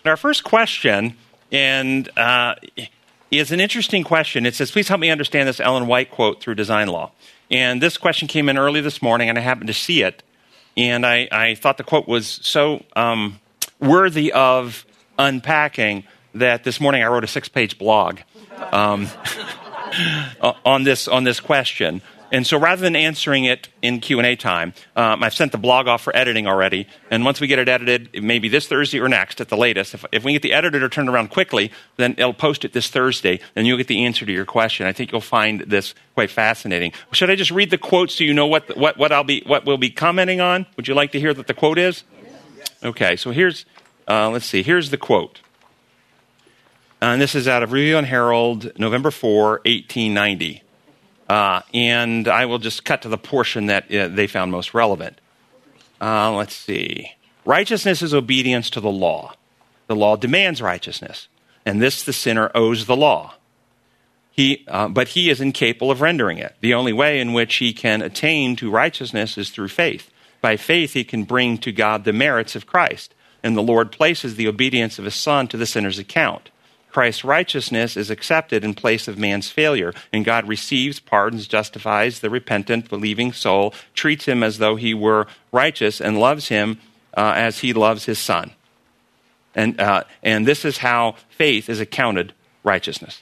Our first question is an interesting question. It says, please help me understand this Ellen White quote through design law. And this question came in early this morning, and I happened to see it. And I thought the quote was so worthy of unpacking that this morning I wrote a 6-page blog on this question. And so rather than answering it in Q&A time, I've sent the blog off for editing already. And once we get it edited, it may be this Thursday or next at the latest. If we get the editor turned around quickly, then it'll post it this Thursday, and you'll get the answer to your question. I think you'll find this quite fascinating. Should I just read the quote so you know what we'll be commenting on? Would you like to hear what the quote is? Okay, so here's the quote. And this is out of Review and Herald, November 4, 1890. And I will just cut to the portion that they found most relevant. Let's see. Righteousness is obedience to the law. The law demands righteousness, and this the sinner owes the law. But he is incapable of rendering it. The only way in which he can attain to righteousness is through faith. By faith, he can bring to God the merits of Christ, and the Lord places the obedience of his Son to the sinner's account. Christ's righteousness is accepted in place of man's failure, and God receives, pardons, justifies the repentant, believing soul, treats him as though he were righteous, and loves him as he loves his Son. And this is how faith is accounted righteousness.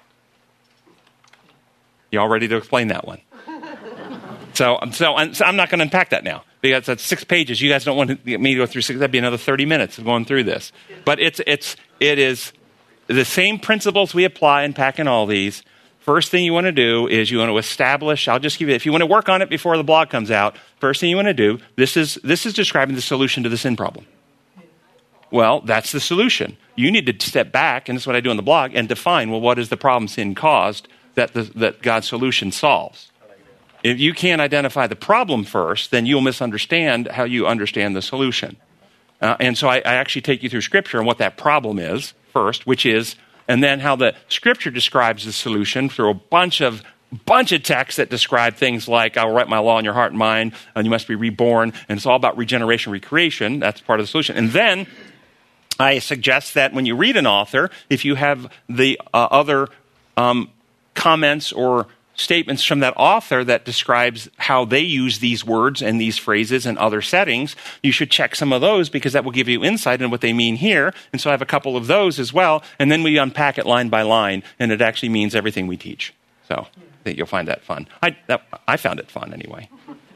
You all ready to explain that one? So I'm not going to unpack that now, because that's 6 pages. You guys don't want me to go through 6. That'd be another 30 minutes of going through this. But it is the same principles we apply in packing all these. First thing you want to do is you want to establish, I'll just give you, if you want to work on it before the blog comes out, first thing you want to do, this is describing the solution to the sin problem. Well, that's the solution. You need to step back, and this is what I do in the blog, and define, well, what is the problem sin caused that God's solution solves? If you can't identify the problem first, then you'll misunderstand how you understand the solution. And so I actually take you through Scripture and what that problem is first, which is, and then how the Scripture describes the solution through a bunch of texts that describe things like, I will write my law in your heart and mind, and you must be reborn, and it's all about regeneration, recreation. That's part of the solution. And then I suggest that when you read an author, if you have the other comments or statements from that author that describes how they use these words and these phrases in other settings, you should check some of those, because that will give you insight into what they mean here. And so I have a couple of those as well. And then we unpack it line by line, and it actually means everything we teach. So I think you'll find that fun. I found it fun anyway.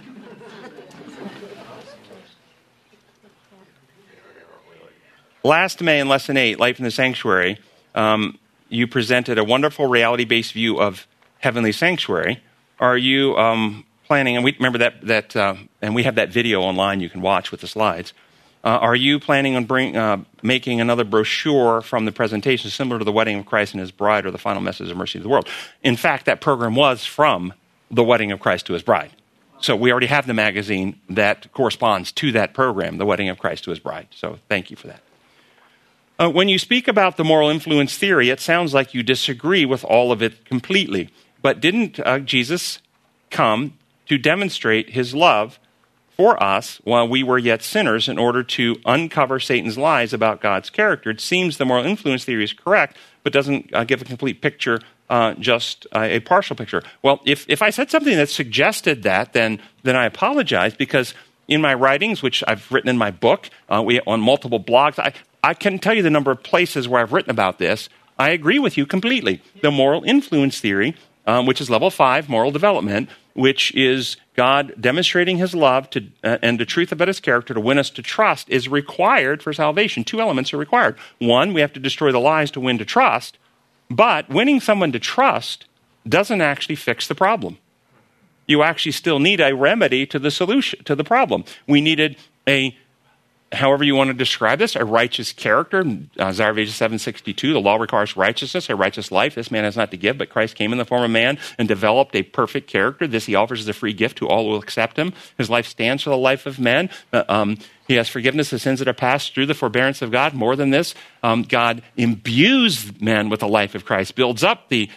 Last May in Lesson 8, Life in the Sanctuary, you presented a wonderful reality-based view of Heavenly Sanctuary. Are you planning, and we remember that and we have that video online you can watch with the slides. Are you planning on making another brochure from the presentation similar to the Wedding of Christ and His Bride, or the Final Message of Mercy to the World? In fact, that program was from the Wedding of Christ to His Bride. So we already have the magazine that corresponds to that program, the Wedding of Christ to His Bride. So thank you for that. When you speak about the moral influence theory, it sounds like you disagree with all of it completely. But didn't Jesus come to demonstrate his love for us while we were yet sinners in order to uncover Satan's lies about God's character? It seems the moral influence theory is correct, but doesn't give a complete picture, just a partial picture. Well, if I said something that suggested that, then I apologize, because in my writings, which I've written in my book, on multiple blogs, I can tell you the number of places where I've written about this. I agree with you completely. The moral influence theory, which is level 5, moral development, which is God demonstrating his love and the truth about his character to win us to trust, is required for salvation. 2 elements are required. One, we have to destroy the lies to win to trust, but winning someone to trust doesn't actually fix the problem. You actually still need a remedy to the solution, to the problem. We needed however you want to describe this, a righteous character. Isaiah 7:62, the law requires righteousness, a righteous life. This man has not to give, but Christ came in the form of man and developed a perfect character. This he offers as a free gift to all who will accept him. His life stands for the life of men. He has forgiveness of sins that are passed through the forbearance of God. More than this, God imbues men with the life of Christ, builds up the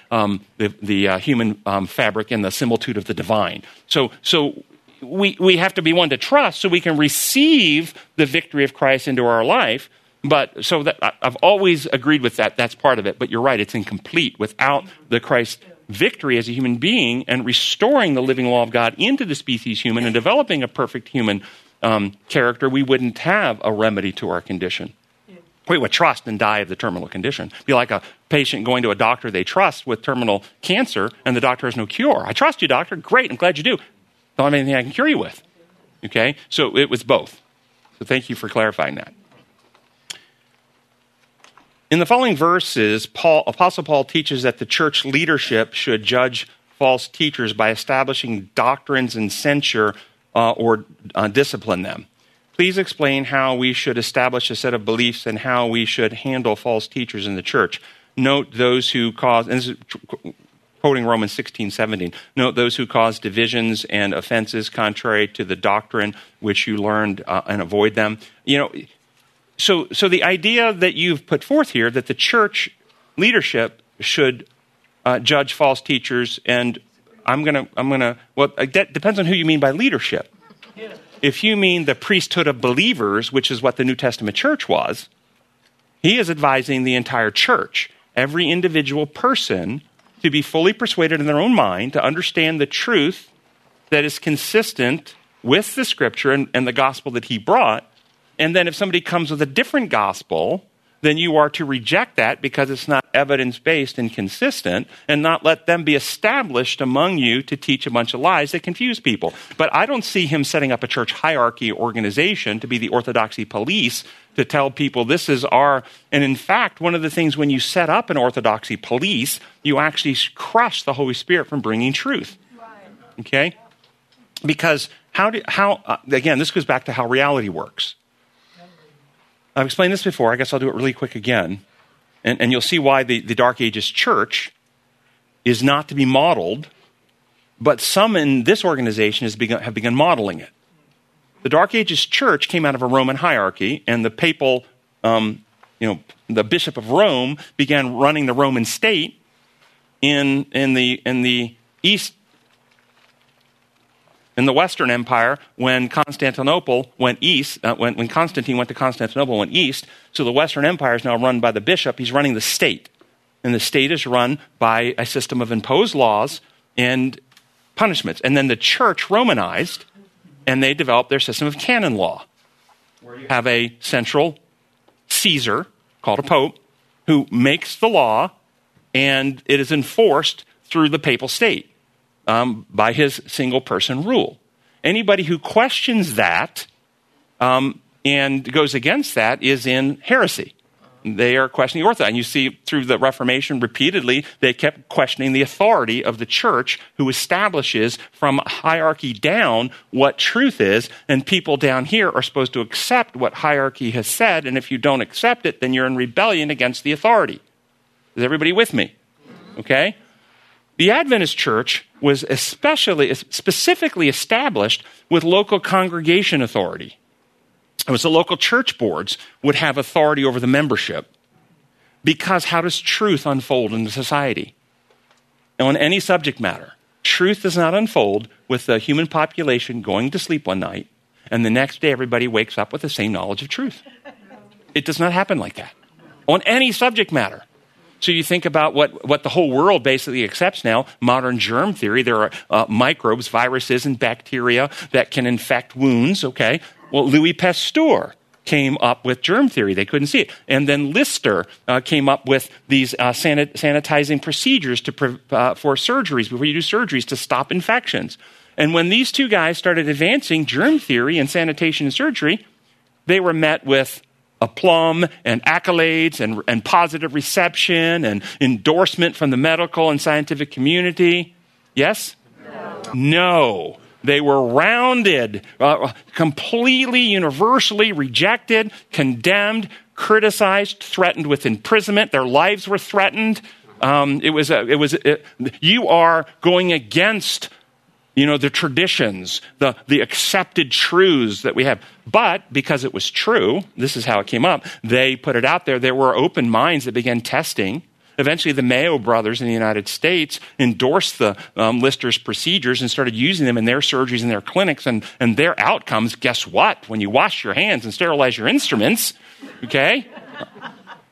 human fabric in the similitude of the divine. So we have to be one to trust so we can receive the victory of Christ into our life. But so that I've always agreed with that. That's part of it. But you're right. It's incomplete without the Christ victory as a human being and restoring the living law of God into the species human and developing a perfect human character. We wouldn't have a remedy to our condition. We would trust and die of the terminal condition. It'd be like a patient going to a doctor they trust with terminal cancer, and the doctor has no cure. I trust you, doctor. Great. I'm glad you do. Don't have anything I can cure you with. Okay? So it was both. So thank you for clarifying that. In the following verses, Apostle Paul teaches that the church leadership should judge false teachers by establishing doctrines and censure or discipline them. Please explain how we should establish a set of beliefs and how we should handle false teachers in the church. Note those who cause, and this is quoting Romans 16:17, note those who cause divisions and offenses contrary to the doctrine which you learned and avoid them. So the idea that you've put forth here that the church leadership should judge false teachers, and that depends on who you mean by leadership. If you mean the priesthood of believers, which is what the New Testament church was, he is advising the entire church, every individual person, to be fully persuaded in their own mind, to understand the truth that is consistent with the scripture and the gospel that he brought. And then if somebody comes with a different gospel, then you are to reject that because it's not evidence-based and consistent, and not let them be established among you to teach a bunch of lies that confuse people. But I don't see him setting up a church hierarchy organization to be the orthodoxy police to tell people this is our... And in fact, one of the things when you set up an orthodoxy police, you actually crush the Holy Spirit from bringing truth. Okay? Because again, this goes back to how reality works. I've explained this before. I guess I'll do it really quick again. And you'll see why the Dark Ages church is not to be modeled, but some in this organization have begun modeling it. The Dark Ages church came out of a Roman hierarchy, and the papal, the Bishop of Rome began running the Roman state in the East. In the Western Empire, when Constantinople went east, when Constantine went to Constantinople, went east, so the Western Empire is now run by the bishop. He's running the state. And the state is run by a system of imposed laws and punishments. And then the church Romanized, and they developed their system of canon law, where you have a central Caesar, called a pope, who makes the law, and it is enforced through the papal state. By his single-person rule. Anybody who questions that and goes against that is in heresy. They are questioning Orthodoxy. And you see through the Reformation repeatedly, they kept questioning the authority of the church who establishes from hierarchy down what truth is, and people down here are supposed to accept what hierarchy has said, and if you don't accept it, then you're in rebellion against the authority. Is everybody with me? Okay? The Adventist church was specifically established with local congregation authority. It was the local church boards would have authority over the membership. Because how does truth unfold in the society? On any subject matter, truth does not unfold with the human population going to sleep one night, and the next day everybody wakes up with the same knowledge of truth. It does not happen like that. On any subject matter. So you think about what the whole world basically accepts now, modern germ theory. There are microbes, viruses, and bacteria that can infect wounds, okay? Well, Louis Pasteur came up with germ theory. They couldn't see it. And then Lister came up with these sanitizing procedures for surgeries, before you do surgeries, to stop infections. And when these two guys started advancing germ theory and sanitation and surgery, they were met with aplomb and accolades and positive reception and endorsement from the medical and scientific community. Yes? No. They were rounded, completely, universally rejected, condemned, criticized, threatened with imprisonment. Their lives were threatened. You are going against the traditions, the accepted truths that we have. But because it was true, this is how it came up, they put it out there. There were open minds that began testing. Eventually, the Mayo brothers in the United States endorsed the Lister's procedures and started using them in their surgeries and their clinics. And their outcomes, guess what? When you wash your hands and sterilize your instruments, okay?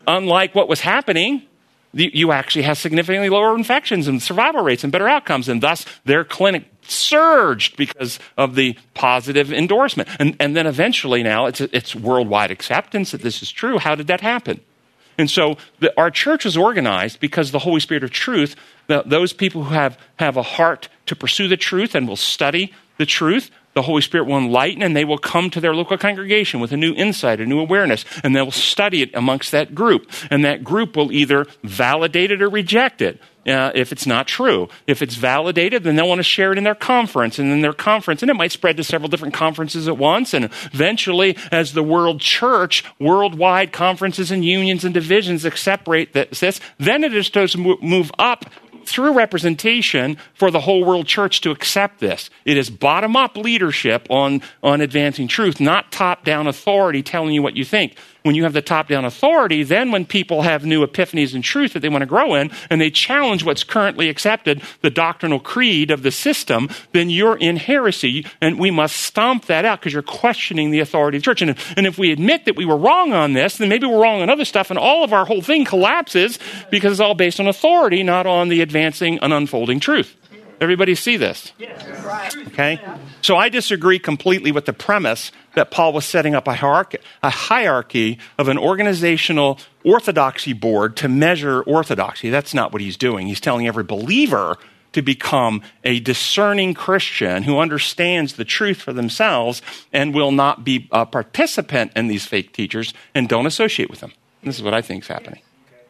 unlike what was happening, you actually have significantly lower infections and survival rates and better outcomes. And thus, their clinic surged because of the positive endorsement. And then eventually now, it's worldwide acceptance that this is true. How did that happen? And so our church is organized because the Holy Spirit of truth, those people who have a heart to pursue the truth and will study the truth, the Holy Spirit will enlighten, and they will come to their local congregation with a new insight, a new awareness, and they will study it amongst that group. And that group will either validate it or reject it if it's not true. If it's validated, then they'll want to share it in their conference, and then their conference, and it might spread to several different conferences at once, and eventually, as the world church, worldwide conferences and unions and divisions separate this, then it is supposed to move up through representation for the whole world church to accept this. It is bottom-up leadership on advancing truth, not top-down authority telling you what you think. When you have the top-down authority, then when people have new epiphanies in truth that they want to grow in, and they challenge what's currently accepted, the doctrinal creed of the system, then you're in heresy, and we must stomp that out because you're questioning the authority of the church. And if we admit that we were wrong on this, then maybe we're wrong on other stuff, and all of our whole thing collapses because it's all based on authority, not on the advancing and unfolding truth. Everybody see this? Okay? So I disagree completely with the premise that Paul was setting up a hierarchy of an organizational orthodoxy board to measure orthodoxy. That's not what he's doing. He's telling every believer to become a discerning Christian who understands the truth for themselves and will not be a participant in these fake teachers and don't associate with them. This is what I think is happening.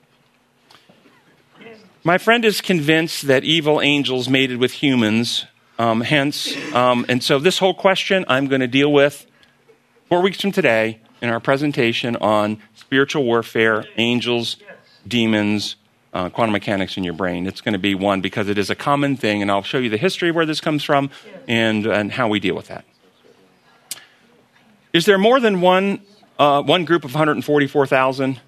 My friend is convinced that evil angels mated with humans, and so this whole question I'm going to deal with 4 weeks from today in our presentation on spiritual warfare, angels, demons, quantum mechanics in your brain. It's going to be one because it is a common thing, and I'll show you the history of where this comes from and how we deal with that. Is there more than one group of 144,000?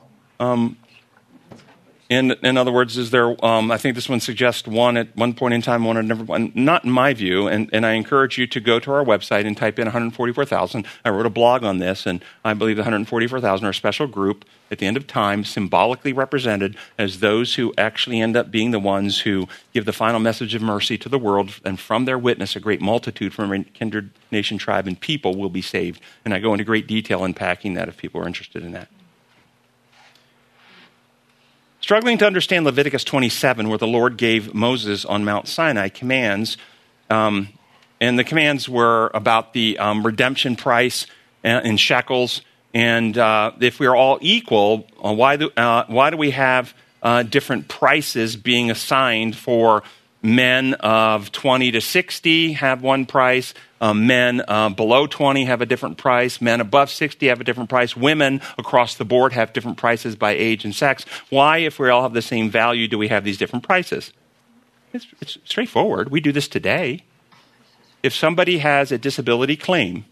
In other words, is there, I think this one suggests one at one point in time, one at never one. Not in my view, and I encourage you to go to our website and type in 144,000. I wrote a blog on this, and I believe the 144,000 are a special group at the end of time, symbolically represented as those who actually end up being the ones who give the final message of mercy to the world, and from their witness, a great multitude from every kindred, nation, tribe, and people will be saved. And I go into great detail unpacking that if people are interested in that. Struggling to understand Leviticus 27, where the Lord gave Moses on Mount Sinai commands, and the commands were about the redemption price in shekels, and if we are all equal, why do we have different prices being assigned for men of 20 to 60 have one price, men below 20 have a different price, men above 60 have a different price, women across the board have different prices by age and sex. Why, if we all have the same value, do we have these different prices? It's straightforward. We do this today. If somebody has a disability claim,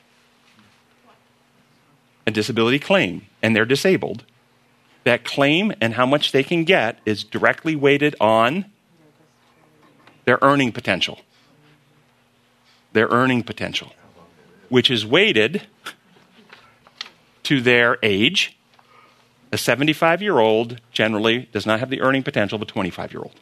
and they're disabled, that claim and how much they can get is directly weighted on their earning potential. Which is weighted to their age. A 75-year-old generally does not have the earning potential of a 25-year-old.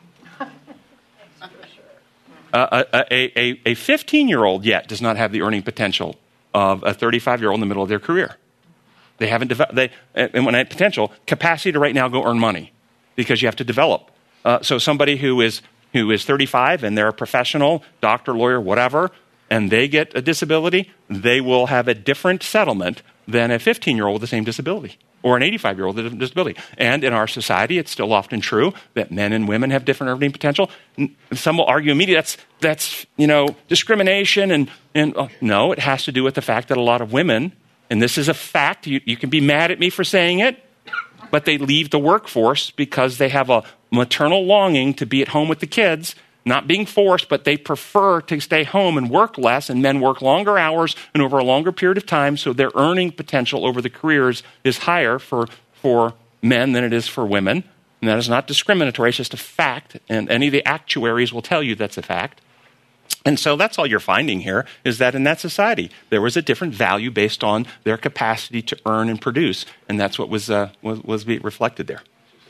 A 15-year-old yet does not have the earning potential of a 35-year-old in the middle of their career. They haven't developed, and when I have potential, capacity to right now go earn money because you have to develop. So somebody who is 35 and they're a professional, doctor, lawyer, whatever, and they get a disability, they will have a different settlement than a 15-year-old with the same disability or an 85-year-old with a different disability. And in our society, it's still often true that men and women have different earning potential. Some will argue immediately that's discrimination. And no, it has to do with the fact that a lot of women, and this is a fact, you can be mad at me for saying it, but they leave the workforce because they have a maternal longing to be at home with the kids, not being forced, but they prefer to stay home and work less, and men work longer hours and over a longer period of time, so their earning potential over the careers is higher for men than it is for women. And that is not discriminatory, it's just a fact, and any of the actuaries will tell you that's a fact. And so that's all you're finding here, is that in that society, there was a different value based on their capacity to earn and produce. And that's what was being reflected there.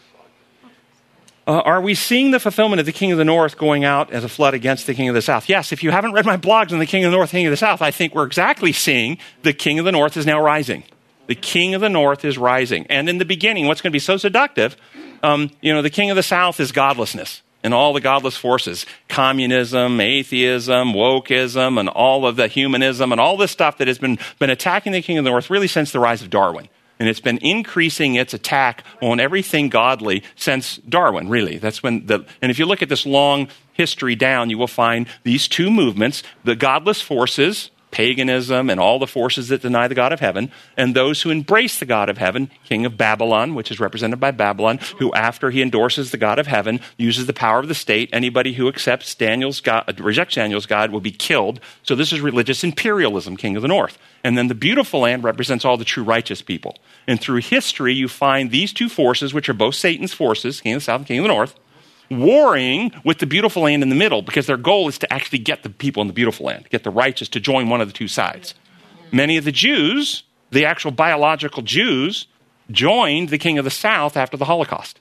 Are we seeing the fulfillment of the King of the North going out as a flood against the King of the South? Yes, if you haven't read my blogs on the King of the North, King of the South, I think we're exactly seeing the King of the North is now rising. The King of the North is rising. And in the beginning, what's going to be so seductive, the King of the South is godlessness and all the godless forces, communism, atheism, wokeism, and all of the humanism and all this stuff that has been attacking the King of the North really since the rise of Darwin. And it's been increasing its attack on everything godly since Darwin, really. And if you look at this long history down, you will find these two movements, the godless forces, paganism and all the forces that deny the God of heaven, and those who embrace the God of heaven, King of Babylon, which is represented by Babylon, who after he endorses the God of heaven, uses the power of the state. Anybody who accepts Daniel's God, rejects Daniel's God, will be killed. So this is religious imperialism, King of the North. And then the beautiful land represents all the true righteous people. And through history, you find these two forces, which are both Satan's forces, King of the South and King of the North, warring with the beautiful land in the middle, because their goal is to actually get the people in the beautiful land, get the righteous to join one of the two sides. Many of the Jews, the actual biological Jews, joined the King of the South after the Holocaust.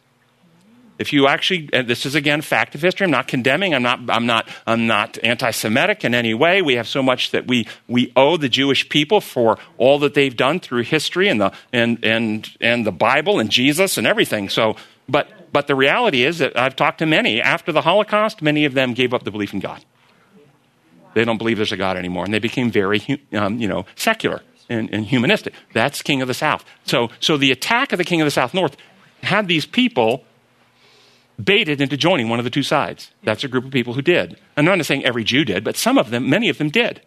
If you actually, and this is again fact of history, I'm not condemning, I'm not anti-Semitic in any way. We have so much that we owe the Jewish people for all that they've done through history and the Bible and Jesus and everything. So, but the reality is that I've talked to many after the Holocaust. Many of them gave up the belief in God. They don't believe there's a God anymore, and they became very secular and humanistic. That's King of the South. So the attack of the King of the South North had these people baited into joining one of the two sides. That's a group of people who did. I'm not saying every Jew did, but some of them, many of them did.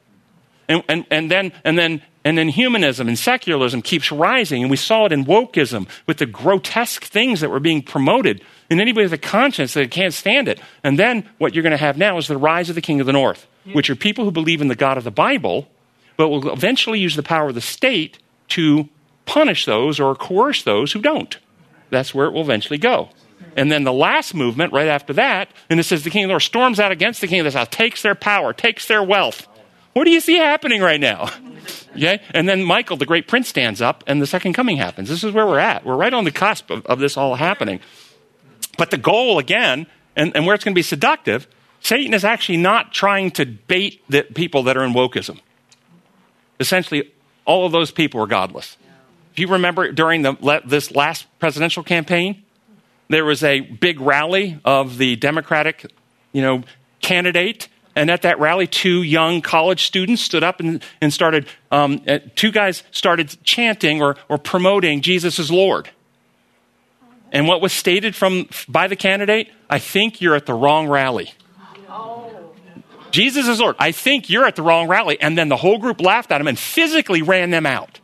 And then humanism and secularism keeps rising, and we saw it in wokeism with the grotesque things that were being promoted. And anybody with a conscience that can't stand it. And then what you're going to have now is the rise of the King of the North, which are people who believe in the God of the Bible, but will eventually use the power of the state to punish those or coerce those who don't. That's where it will eventually go. And then the last movement right after that, and it says the King of the North storms out against the King of the South, takes their power, takes their wealth. What do you see happening right now? Okay? And then Michael, the great prince, stands up, and the second coming happens. This is where we're at. We're right on the cusp of this all happening. But the goal, again, and where it's going to be seductive, Satan is actually not trying to bait the people that are in wokeism. Essentially, all of those people were godless. If you remember during this last presidential campaign, there was a big rally of the Democratic, candidate. And at that rally, two young college students stood up and started, two guys started chanting or promoting Jesus is Lord. And what was stated by the candidate? I think you're at the wrong rally. Jesus is Lord. I think you're at the wrong rally. And then the whole group laughed at him and physically ran them out.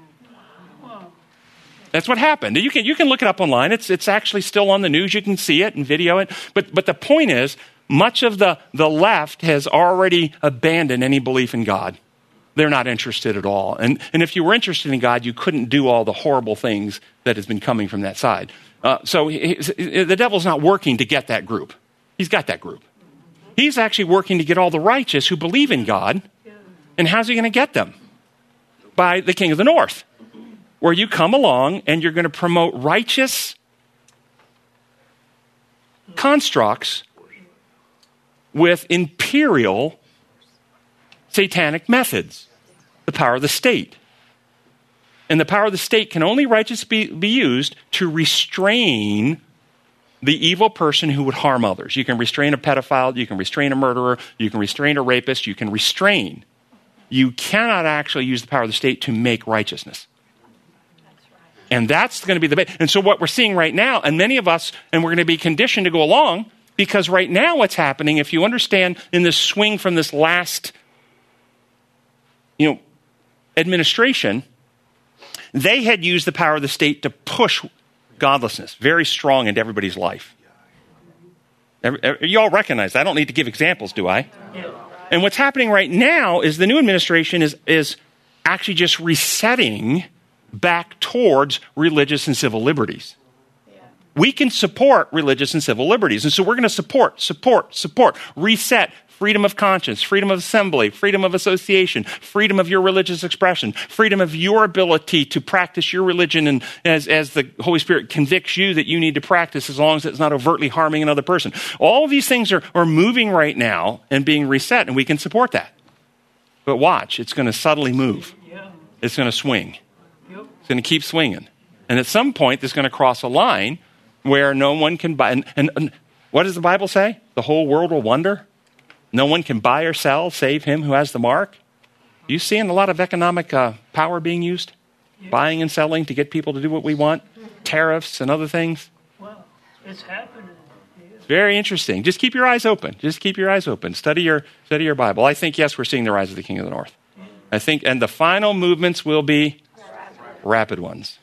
That's what happened. You can look it up online. It's actually still on the news. You can see it and video it. But the point is, much of the left has already abandoned any belief in God. They're not interested at all. And if you were interested in God, you couldn't do all the horrible things that has been coming from that side. So the devil's not working to get that group. He's got that group. He's actually working to get all the righteous who believe in God. And how's he going to get them? By the King of the North, where you come along and you're going to promote righteous constructs with imperial satanic methods, the power of the state. And the power of the state can only righteously be used to restrain the evil person who would harm others. You can restrain a pedophile, you can restrain a murderer, you can restrain a rapist, you can restrain. You cannot actually use the power of the state to make righteousness. And that's going to be the base. And so what we're seeing right now, and many of us, and we're going to be conditioned to go along, because right now what's happening, if you understand in this swing from this last, administration, they had used the power of the state to push godlessness very strong into everybody's life. You all recognize that. I don't need to give examples, do I? Yeah. And what's happening right now is the new administration is actually just resetting back towards religious and civil liberties. We can support religious and civil liberties. And so we're going to support, reset, freedom of conscience, freedom of assembly, freedom of association, freedom of your religious expression, freedom of your ability to practice your religion and as the Holy Spirit convicts you that you need to practice as long as it's not overtly harming another person. All of these things are moving right now and being reset, and we can support that. But watch, it's going to subtly move. It's going to swing. It's going to keep swinging. And at some point, it's going to cross a line where no one can buy. And what does the Bible say? The whole world will wonder. No one can buy or sell save him who has the mark. You seeing a lot of economic power being used? Buying and selling to get people to do what we want? Tariffs and other things? Well, it's happening. It's very interesting. Just keep your eyes open. Just keep your eyes open. Study your Bible. I think, yes, we're seeing the rise of the King of the North. I think, and the final movements will be rapid ones.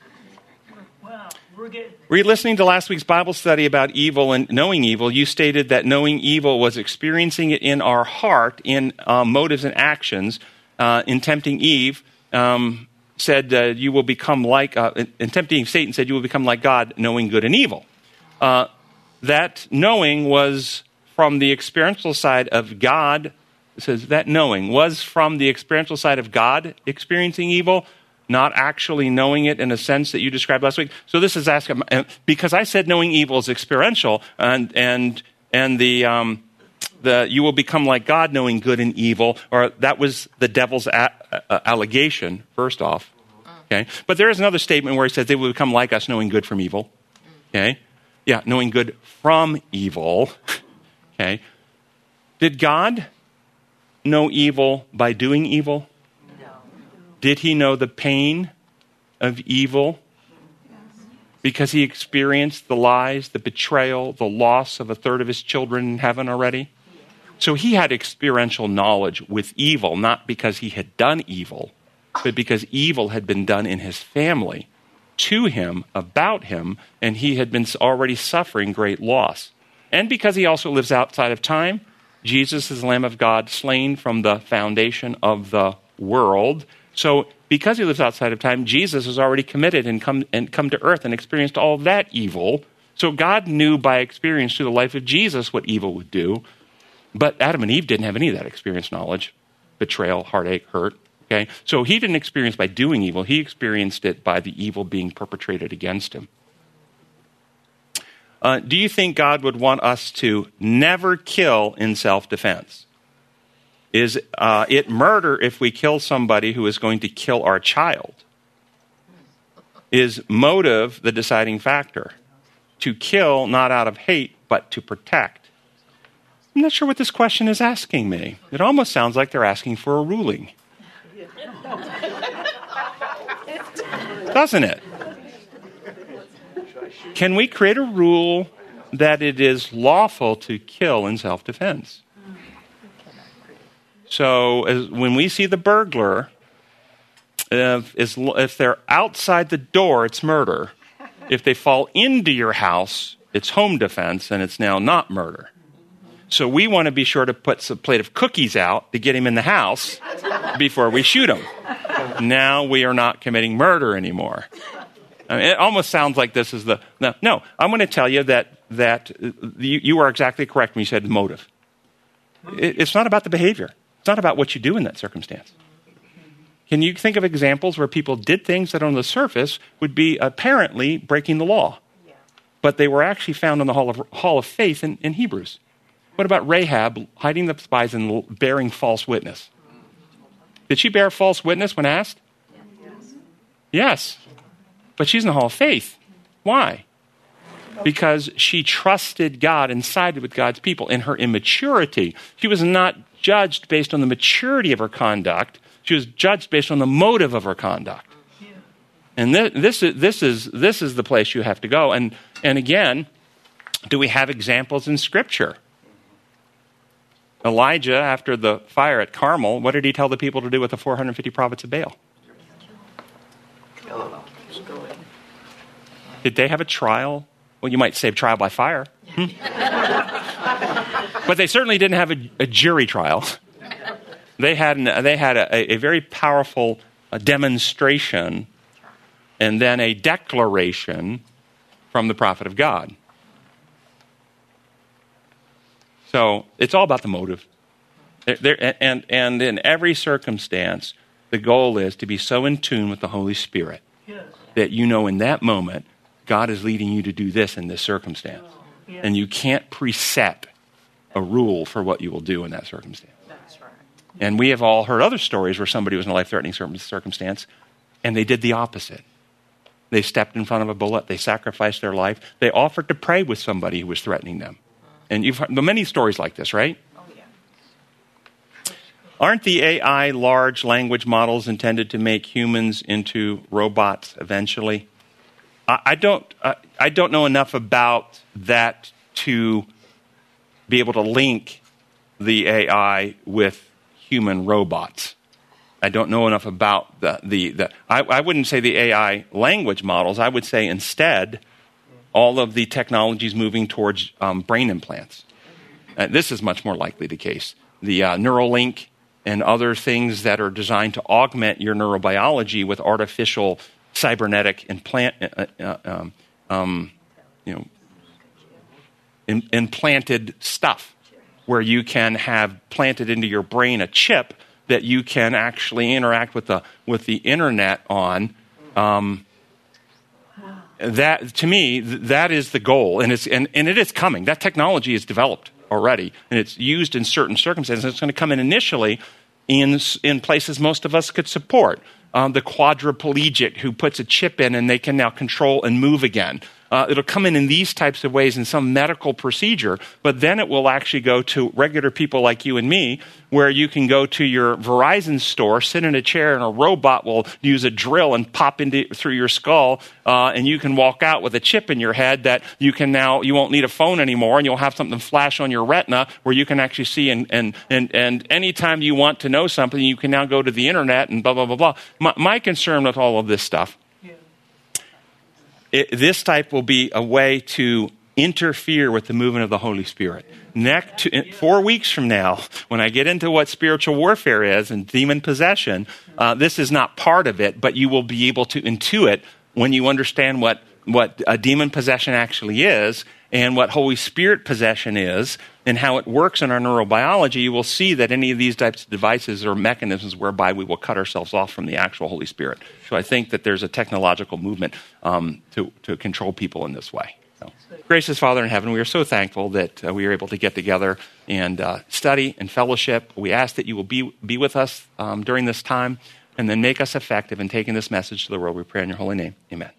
Were you listening to last week's Bible study about evil and knowing evil? You stated that knowing evil was experiencing it in our heart, in motives and actions. In tempting Eve, said you will become like, in tempting Satan said you will become like God, knowing good and evil. That knowing was from the experiential side of God. It says that knowing was from the experiential side of God experiencing evil, not actually knowing it in a sense that you described last week. So this is asking, because I said knowing evil is experiential, and the you will become like God, knowing good and evil, or that was the devil's allegation, first off. Okay, but there is another statement where he says they will become like us, knowing good from evil. Okay, yeah, knowing good from evil. Okay, did God know evil by doing evil? Did he know the pain of evil? Because he experienced the lies, the betrayal, the loss of a third of his children in heaven already? So he had experiential knowledge with evil, not because he had done evil, but because evil had been done in his family, to him, about him, and he had been already suffering great loss. And because he also lives outside of time, Jesus is the Lamb of God, slain from the foundation of the world. So because he lives outside of time, Jesus has already committed and come to earth and experienced all of that evil. So God knew by experience through the life of Jesus what evil would do. But Adam and Eve didn't have any of that experience knowledge. Betrayal, heartache, hurt. Okay? So he didn't experience by doing evil. He experienced it by the evil being perpetrated against him. Do you think God would want us to never kill in self-defense? Is it murder if we kill somebody who is going to kill our child? Is motive the deciding factor? To kill not out of hate, but to protect? I'm not sure what this question is asking me. It almost sounds like they're asking for a ruling. Doesn't it? Can we create a rule that it is lawful to kill in self-defense? So when we see the burglar, if they're outside the door, it's murder. If they fall into your house, it's home defense, and it's now not murder. So we want to be sure to put a plate of cookies out to get him in the house before we shoot him. Now we are not committing murder anymore. I mean, it almost sounds like this is the... No, I'm going to tell you that you are exactly correct when you said motive. It's not about the behavior. It's not about what you do in that circumstance. Can you think of examples where people did things that on the surface would be apparently breaking the law, but they were actually found in the hall of faith in Hebrews? What about Rahab hiding the spies and bearing false witness? Did she bear false witness when asked? Yes. But she's in the hall of faith. Why? Because she trusted God and sided with God's people in her immaturity. She was not judged based on the maturity of her conduct. She was judged based on the motive of her conduct. And this is the place you have to go. And again, do we have examples in Scripture? Elijah, after the fire at Carmel, what did he tell the people to do with the 450 prophets of Baal? Did they have a trial? Well, you might say trial by fire. But they certainly didn't have a jury trial. They had a very powerful demonstration and then a declaration from the prophet of God. So it's all about the motive. And in every circumstance, the goal is to be so in tune with the Holy Spirit Yes. that you know in that moment, God is leading you to do this in this circumstance. Yes. And you can't preset a rule for what you will do in that circumstance. That's right. And we have all heard other stories where somebody was in a life-threatening circumstance, and they did the opposite. They stepped in front of a bullet. They sacrificed their life. They offered to pray with somebody who was threatening them. And you've heard many stories like this, right? Oh, yeah. Aren't the AI large language models intended to make humans into robots eventually? I don't know enough about that to be able to link the AI with human robots. I don't know enough about I wouldn't say the AI language models. I would say instead all of the technologies moving towards brain implants. This is much more likely the case. The Neuralink and other things that are designed to augment your neurobiology with artificial cybernetic implanted stuff, where you can have planted into your brain a chip that you can actually interact with the internet on. That, to me, that is the goal, and it is coming. That technology is developed already, and it's used in certain circumstances. It's going to come in initially in places most of us could support. The quadriplegic who puts a chip in and they can now control and move again. It'll come in these types of ways in some medical procedure, but then it will actually go to regular people like you and me, where you can go to your Verizon store, sit in a chair, and a robot will use a drill and pop through your skull, and you can walk out with a chip in your head that you won't need a phone anymore, and you'll have something flash on your retina where you can actually see, and anytime you want to know something, you can now go to the internet and blah, blah, blah, blah. My concern with all of this stuff, this type will be a way to interfere with the movement of the Holy Spirit. 4 weeks from now, when I get into what spiritual warfare is and demon possession, this is not part of it, but you will be able to intuit when you understand what a demon possession actually is and what Holy Spirit possession is and how it works in our neurobiology. You will see that any of these types of devices are mechanisms whereby we will cut ourselves off from the actual Holy Spirit. So I think that there's a technological movement to control people in this way. So, gracious Father in heaven, we are so thankful that we are able to get together and study and fellowship. We ask that you will be with us during this time and then make us effective in taking this message to the world. We pray in your holy name. Amen.